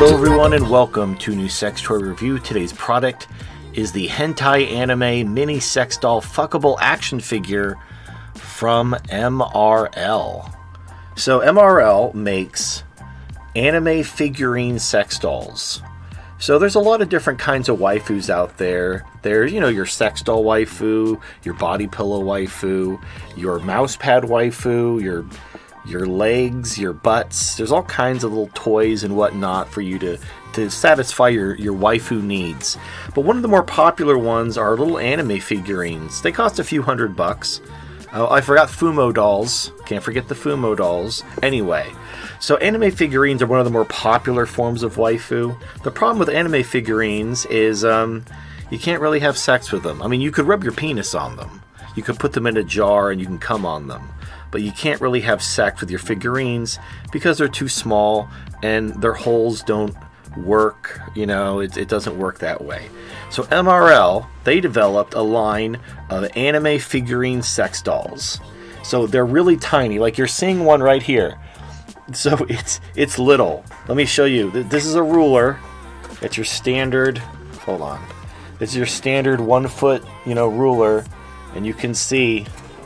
Hello everyone and welcome to New Sex Toy Review. Today's product is the Hentai Anime Mini Sex Doll Fuckable Action Figure from MRL. So MRL makes anime figurine sex dolls. So there's a lot of different kinds of waifus out there. There's, your sex doll waifu, your body pillow waifu, your mouse pad waifu, your legs, your butts. There's all kinds of little toys and whatnot for you to satisfy your waifu needs. But one of the more popular ones are little anime figurines. They cost a few $100. I forgot Fumo dolls. Can't forget the Fumo dolls. Anyway, so anime figurines are one of the more popular forms of waifu. The problem with anime figurines is you can't really have sex with them. I mean, you could rub your penis on them. You could put them in a jar and you can come on them. But you can't really have sex with your figurines because they're too small and their holes don't work. It doesn't work that way. So MRL, they developed a line of anime figurine sex dolls. So they're really tiny, like you're seeing one right here. So it's little. Let me show you. This is a ruler. It's your standard, hold on. It's your standard 1 foot, ruler, and you can see,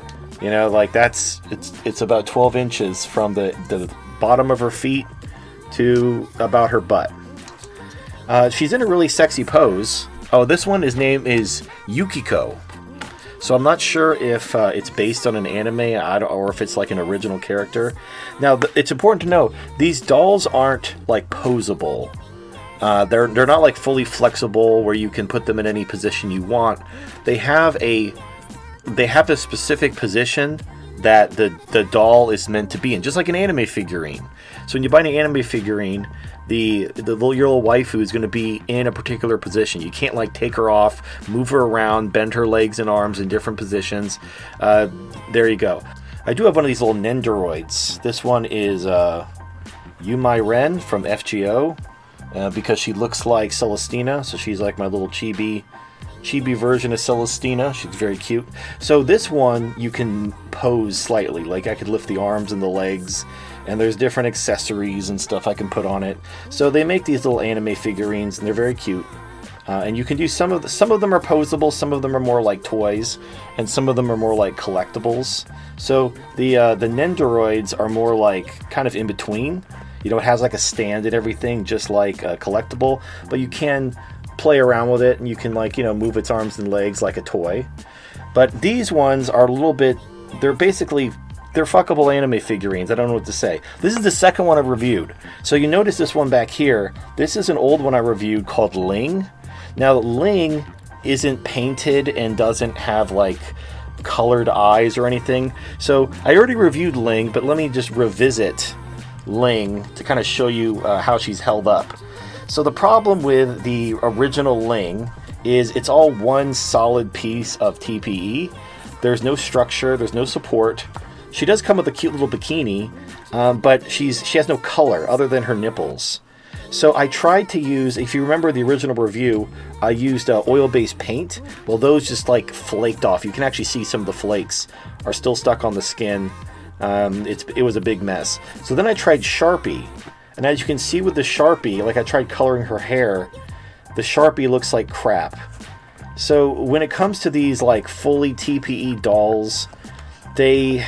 it's about 12 inches from the bottom of her feet to about her butt. She's in a really sexy pose. Oh, this one, his name is Yukiko. So I'm not sure if it's based on an anime or if it's like an original character. Now, it's important to know, these dolls aren't like posable. They're not like fully flexible where you can put them in any position you want. They have a specific position that the doll is meant to be in, just like an anime figurine. So when you buy an anime figurine, your little waifu is going to be in a particular position. You can't like take her off, move her around, bend her legs and arms in different positions. There you go. I do have one of these little Nendoroids. This one is Yumai Ren from FGO because she looks like Celestina, so she's like my little chibi version of Celestina. She's very cute. So this one you can pose slightly, like I could lift the arms and the legs, and there's different accessories and stuff I can put on it. So they make these little anime figurines and they're very cute. And you can do some of them are posable, some of them are more like toys, and some of them are more like collectibles. So the Nendoroids are more like kind of in between. It has like a stand and everything, just like a collectible, but you can play around with it and you can move its arms and legs like a toy. But these ones are a little bit, they're fuckable anime figurines. I don't know what to say. This is the second one I've reviewed. So you notice this one back here. This is an old one I reviewed called Ling. Now Ling isn't painted and doesn't have like colored eyes or anything. So I already reviewed Ling, but let me just revisit Ling to kind of show you how she's held up. So the problem with the original Ling is it's all one solid piece of TPE. There's no structure, there's no support. She does come with a cute little bikini, but she has no color other than her nipples. So I tried to use, if you remember the original review, I used oil-based paint. Well, those just like flaked off. You can actually see some of the flakes are still stuck on the skin. It was a big mess. So then I tried Sharpie. And as you can see with the Sharpie, like I tried coloring her hair, the Sharpie looks like crap. So when it comes to these like fully TPE dolls, they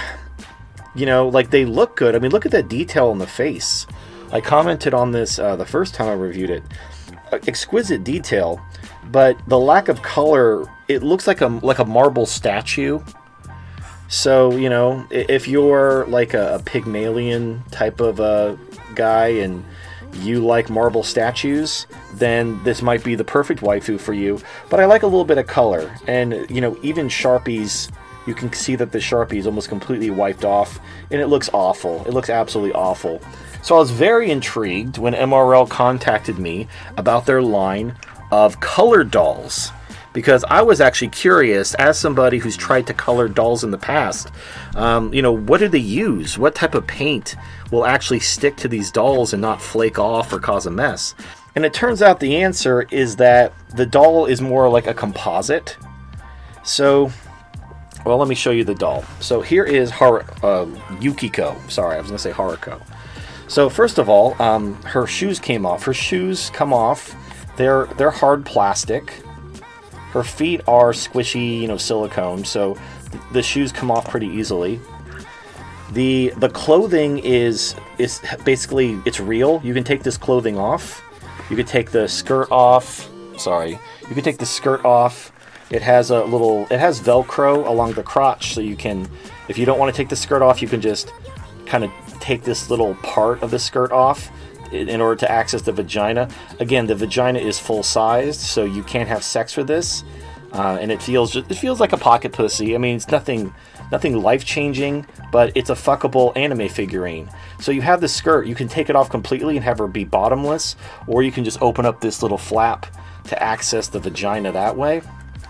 look good. I mean, look at that detail on the face. I commented on this the first time I reviewed it. Exquisite detail, but the lack of color, it looks like a marble statue. So, if you're like a Pygmalion type of guy and you like marble statues, then this might be the perfect waifu for you. But I like a little bit of color. And, even Sharpies, you can see that the Sharpie is almost completely wiped off. And it looks awful. It looks absolutely awful. So I was very intrigued when MRL contacted me about their line of color dolls. Because I was actually curious, as somebody who's tried to color dolls in the past, what do they use? What type of paint will actually stick to these dolls and not flake off or cause a mess? And it turns out the answer is that the doll is more like a composite. So, well, let me show you the doll. So here is Yukiko. Sorry, I was going to say Haruko. So first of all, her shoes came off. Her shoes come off. They're hard plastic. Her feet are squishy, silicone. So the shoes come off pretty easily. The clothing is basically, it's real. You can take this clothing off. You could take the skirt off. Sorry. You could take the skirt off. It has Velcro along the crotch, so you can, if you don't want to take the skirt off, you can just kind of take this little part of the skirt off in order to access the vagina. Again, the vagina is full-sized, so you can't have sex with this. And it feels like a pocket pussy. I mean, it's nothing life-changing, but it's a fuckable anime figurine. So you have the skirt, you can take it off completely and have her be bottomless, or you can just open up this little flap to access the vagina that way.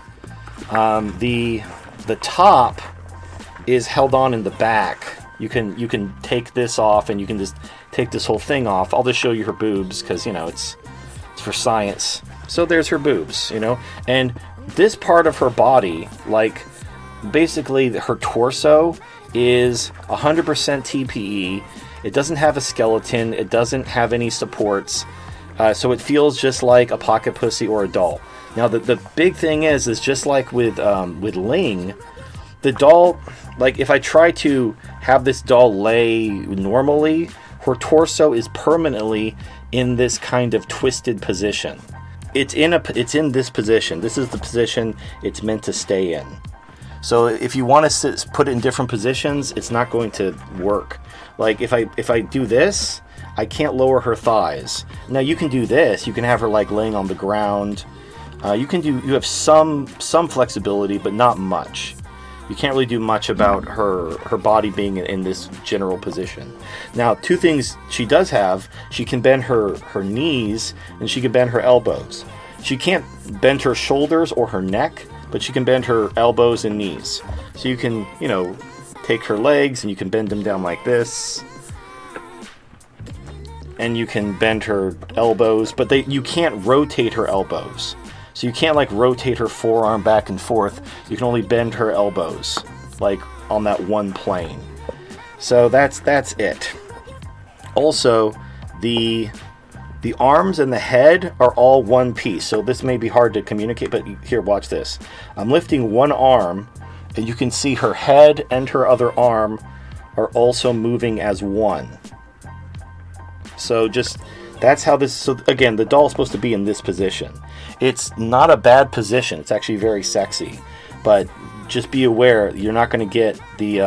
The top is held on in the back. You can take this off, and you can just take this whole thing off. I'll just show you her boobs, because, it's for science. So there's her boobs, and this part of her body, like, basically her torso is 100% TPE. It doesn't have a skeleton. It doesn't have any supports. So it feels just like a pocket pussy or a doll. Now the big thing is just like with Ling, the doll, like if I try to have this doll lay normally, her torso is permanently in this kind of twisted position. It's in this position. This is the position it's meant to stay in. So if you want to put it in different positions, it's not going to work. Like if I do this, I can't lower her thighs. Now you can do this. You can have her like laying on the ground. You have some flexibility, but not much. You can't really do much about her body being in this general position. Now, two things she does have: she can bend her knees, and she can bend her elbows. She can't bend her shoulders or her neck, but she can bend her elbows and knees. So you can, take her legs and you can bend them down like this. And you can bend her elbows, but you can't rotate her elbows. So you can't like rotate her forearm back and forth. You can only bend her elbows, like on that one plane. So that's it. Also, the arms and the head are all one piece. So this may be hard to communicate, but here, watch this. I'm lifting one arm, and you can see her head and her other arm are also moving as one. So that's how this. So again, the doll's supposed to be in this position. It's not a bad position. It's actually very sexy, but just be aware you're not going to get the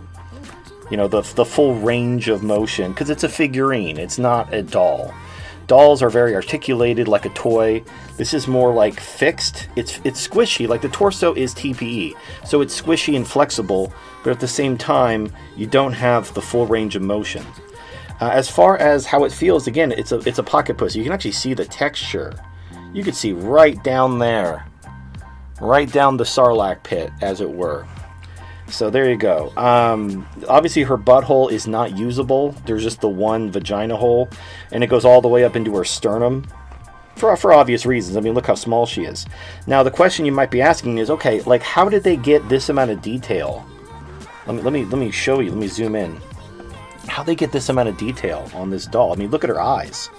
the full range of motion, because it's a figurine. It's not a doll. Dolls are very articulated, like a toy. This is more like fixed. It's squishy. Like the torso is TPE, so it's squishy and flexible, but at the same time, you don't have the full range of motion. As far as how it feels, again, it's a pocket pussy. You can actually see the texture. You can see right down there, right down the sarlacc pit, as it were. So there you go. Obviously, her butthole is not usable. There's just the one vagina hole, and it goes all the way up into her sternum for obvious reasons. I mean, look how small she is. Now, the question you might be asking is, okay, like, how did they get this amount of detail? Let me show you. Let me zoom in. How they get this amount of detail on this doll? I mean, look at her eyes.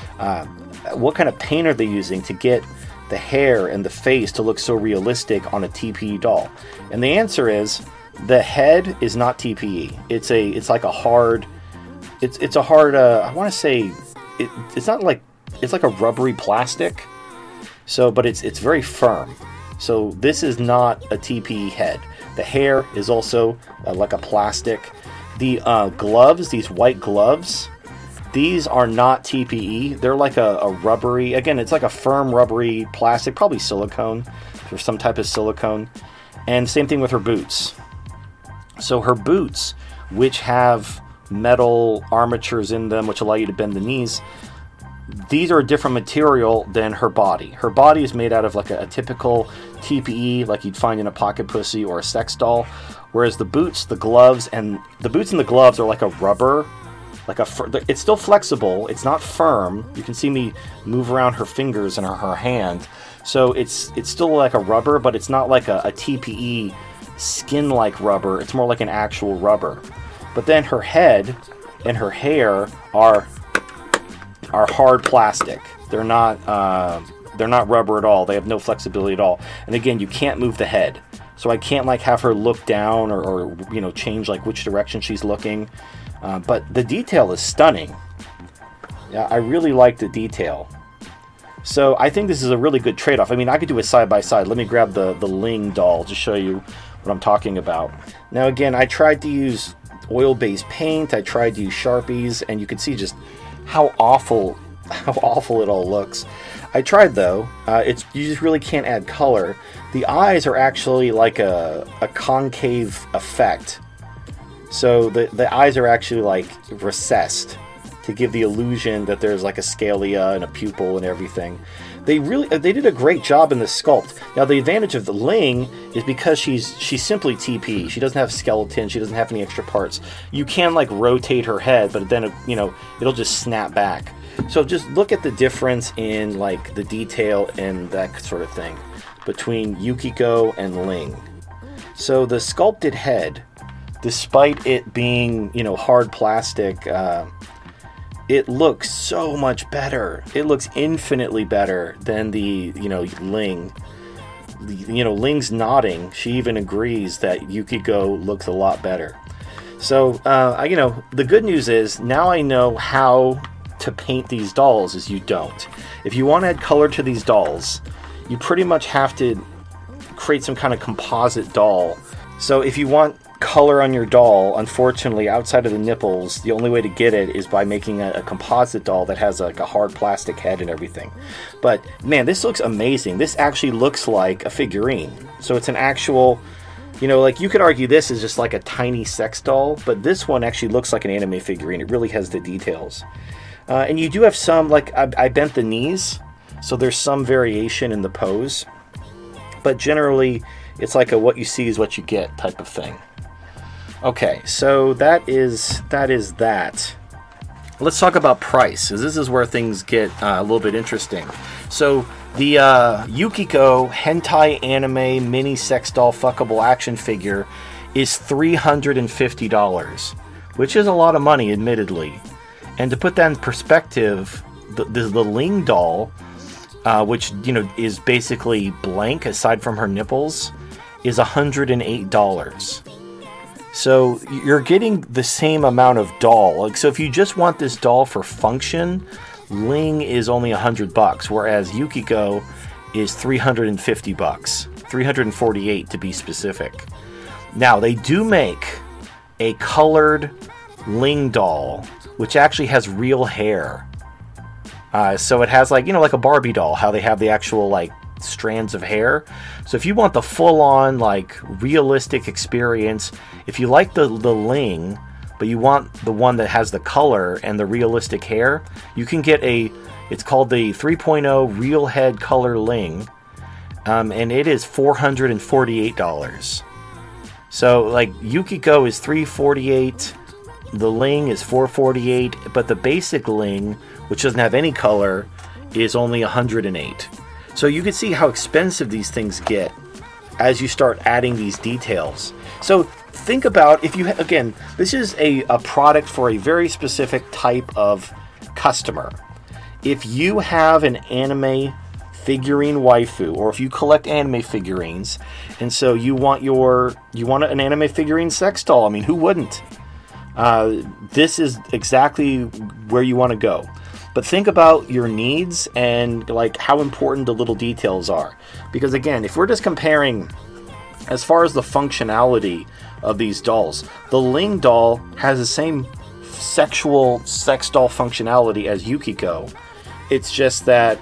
What kind of paint are they using to get the hair and the face to look so realistic on a TPE doll? And the answer is, the head is not TPE. It's like a hard. It's a hard. I want to say it's not like, it's like a rubbery plastic. So, but it's very firm. So this is not a TPE head. The hair is also like a plastic. The gloves, these white gloves, these are not TPE. They're like a rubbery, again, it's like a firm rubbery plastic, probably silicone, or some type of silicone. And same thing with her boots. So her boots, which have metal armatures in them, which allow you to bend the knees, these are a different material than her body. Her body is made out of like a typical TPE, like you'd find in a pocket pussy or a sex doll. Whereas the boots, the gloves, and the gloves are like a rubber, it's still flexible. It's not firm. You can see me move around her fingers and her hand. So it's still like a rubber, but it's not like a TPE skin-like rubber. It's more like an actual rubber. But then her head and her hair are hard plastic. They're not rubber at all. They have no flexibility at all. And again, you can't move the head. So I can't like have her look down or you know, change like which direction she's looking. But the detail is stunning. Yeah, I really like the detail. So I think this is a really good trade-off. I mean, I could do a side-by-side. Let me grab the Ling doll to show you what I'm talking about. Now again, I tried to use oil-based paint. I tried to use Sharpies, and you can see just how awful it all looks. I tried though. You just really can't add color. The eyes are actually like a concave effect. So the eyes are actually like recessed to give the illusion that there's like a scalea and a pupil and everything. They did a great job in the sculpt. Now the advantage of the Ling is because she's simply TP. She doesn't have skeleton. She doesn't have any extra parts. You can like rotate her head, but then it'll just snap back. So just look at the difference in like the detail and that sort of thing between Yukiko and Ling. So the sculpted head, despite it being hard plastic, it looks so much better. It looks infinitely better than the Ling. Ling's nodding. She even agrees that Yukiko looks a lot better. So the good news is now I know how to paint these dolls as you don't. If you want to add color to these dolls, you pretty much have to create some kind of composite doll. So if you want color on your doll, unfortunately, outside of the nipples, the only way to get it is by making a composite doll that has like a hard plastic head and everything. But man, this looks amazing. This actually looks like a figurine. So it's an actual, like you could argue this is just like a tiny sex doll, but this one actually looks like an anime figurine. It really has the details. And you do have some, like I bent the knees, so there's some variation in the pose. But generally, it's like a what you see is what you get type of thing. Okay, so that is that. Let's talk about price, because this is where things get a little bit interesting. So the Yukiko hentai anime mini sex doll fuckable action figure is $350, which is a lot of money, admittedly. And to put that in perspective, the Ling doll, which is basically blank aside from her nipples, is $108. So you're getting the same amount of doll. Like, so if you just want this doll for function, Ling is only $100, whereas Yukiko is $350, $348 to be specific. Now they do make a colored Ling doll, which actually has real hair. So it has like a Barbie doll, how they have the actual like strands of hair. So if you want the full-on like realistic experience, if you like the Ling, but you want the one that has the color and the realistic hair, you can get it's called the 3.0 Real Head Color Ling, and it is $448. So like Yukiko is $348, the Ling is $448, but the basic Ling, which doesn't have any color, is only $108. So you can see how expensive these things get as you start adding these details. So think about again, this is a product for a very specific type of customer. If you have an anime figurine waifu, or if you collect anime figurines, and so you want an anime figurine sex doll, I mean, who wouldn't? This is exactly where you want to go. But think about your needs and like how important the little details are. Because again, if we're just comparing as far as the functionality of these dolls, the Ling doll has the same sexual sex doll functionality as Yukiko. It's just that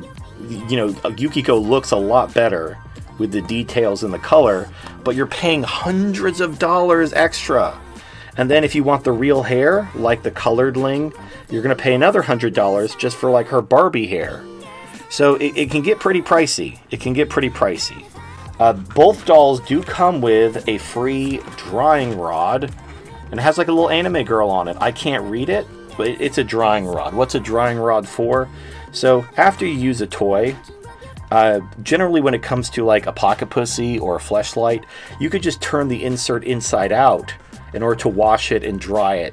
Yukiko looks a lot better with the details and the color, but you're paying hundreds of dollars extra. And then if you want the real hair, like the colored Ling, you're going to pay another $100 just for like her Barbie hair. So it can get pretty pricey. Both dolls do come with a free drawing rod, and it has like a little anime girl on it. I can't read it, but it's a drawing rod. What's a drawing rod for? So after you use a toy, generally when it comes to like a pocket pussy or a fleshlight, you could just turn the insert inside out in order to wash it and dry it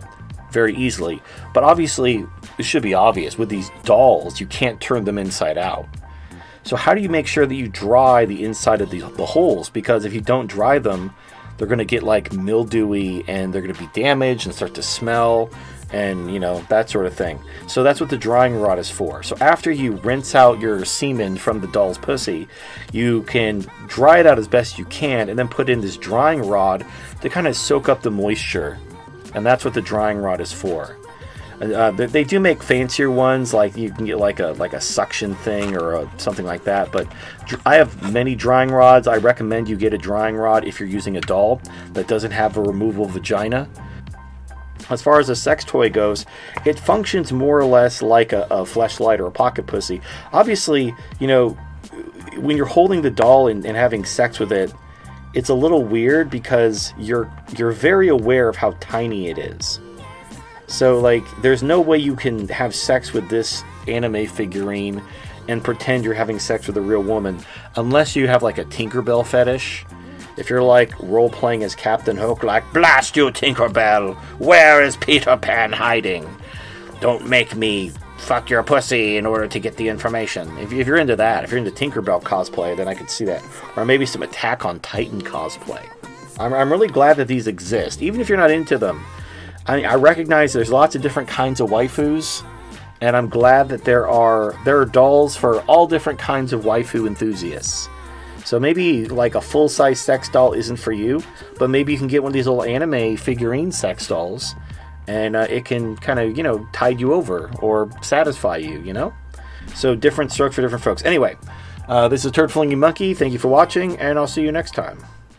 very easily. But obviously, it should be obvious, with these dolls, you can't turn them inside out. So how do you make sure that you dry the inside of the holes? Because if you don't dry them, they're going to get like mildewy and they're going to be damaged and start to smell and, you know, that sort of thing. So that's what the drying rod is for. So after you rinse out your semen from the doll's pussy, you can dry it out as best you can and then put in this drying rod to kind of soak up the moisture. And that's what the drying rod is for. They do make fancier ones, like you can get like a suction thing or something like that. But I have many drying rods. I recommend you get a drying rod if you're using a doll that doesn't have a removable vagina. As far as a sex toy goes, it functions more or less like a fleshlight or a pocket pussy. Obviously, you know, when you're holding the doll and having sex with it, it's a little weird because you're very aware of how tiny it is. So, like, there's no way you can have sex with this anime figurine and pretend you're having sex with a real woman unless you have, like, a Tinkerbell fetish. If you're, like, role-playing as Captain Hook, like, blast you, Tinkerbell! Where is Peter Pan hiding? Don't make me fuck your pussy in order to get the information. If you're into that, if you're into Tinkerbell cosplay, then I could see that. Or maybe some Attack on Titan cosplay. I'm really glad that these exist, even if you're not into them. I recognize there's lots of different kinds of waifus, and I'm glad that there are dolls for all different kinds of waifu enthusiasts. So maybe like a full-size sex doll isn't for you, but maybe you can get one of these little anime figurine sex dolls, and it can kind of, you know, tide you over or satisfy you, you know? So different strokes for different folks. Anyway, this is Turd Flinging Monkey. Thank you for watching, and I'll see you next time.